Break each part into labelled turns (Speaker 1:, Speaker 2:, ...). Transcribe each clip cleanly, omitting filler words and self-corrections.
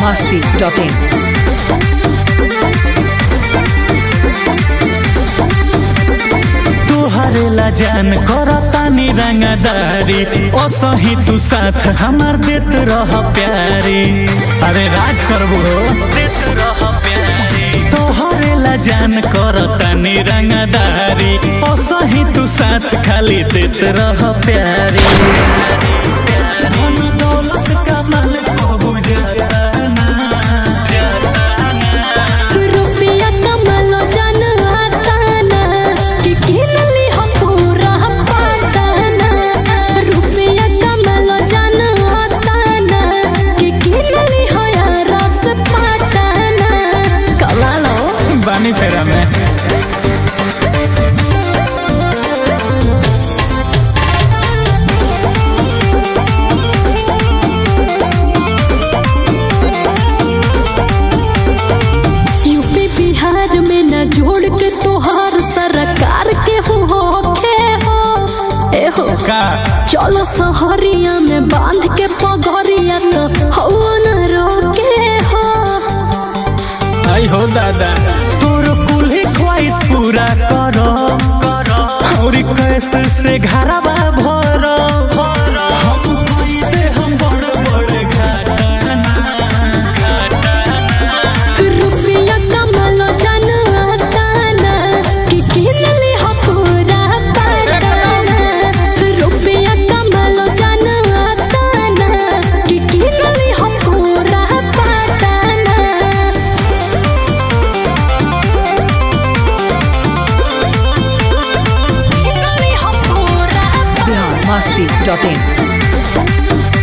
Speaker 1: biharmasti.in
Speaker 2: तुहरेला जान करतानी रंगदारी ओ सही तू साथ हमार देत रह प्यारी। अरे राज करबो देत रह प्यारी। तुहरेला जान करतानी रंगदारी ओ सही तू साथ खाली देत रह प्यारी। धन दौलत का माल को बुझाता बानी फेरा में
Speaker 3: यूपी बिहार में न जोड़ के तोहार सरकार के हो ए हो
Speaker 2: का
Speaker 3: चलो सहरिया में बांध के पगरिया तो हवा न रोके हो।
Speaker 2: आई हो दादा तोर कुल्ही ख्वाहिश पूरा करो और कैसे से घरवा भरो हम कोई दे हम बड़ घाटाना
Speaker 3: रुपया कमालो जान आताना कि किनली हो पूरा पाटाना। रुपया कमालो जान आताना कि किनली हो पूरा पाटाना।
Speaker 1: biharmasti.in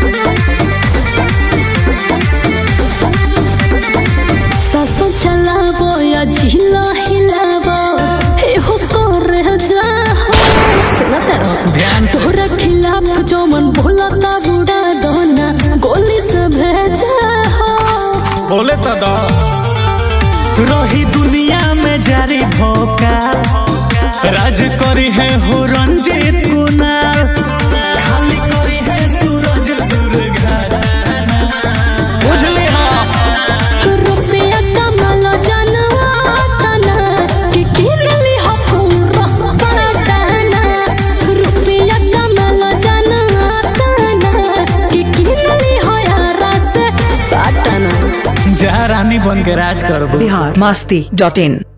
Speaker 3: सासों चलावो या झीला हिलावो एहो करे जा सुना तेरो
Speaker 2: ध्यान से
Speaker 3: तोरा खिलाफ जो मन बोला ता बुड़ा दोना गोली से भेजा हो।
Speaker 2: बोले तो दो रही दुनिया में जारी भोकाल राज करी है हो रंजीत कुनाल खाली करी है सूरज दुर्घटना बुझली हाँ
Speaker 3: रुपया कमालो जान आताना कि किनली हो पूरा पाटाना। रुपया कमालो जान आताना कि किनली हो यारा से पाटाना।
Speaker 2: जा रानी बन के राज करबो
Speaker 1: biharmasti.in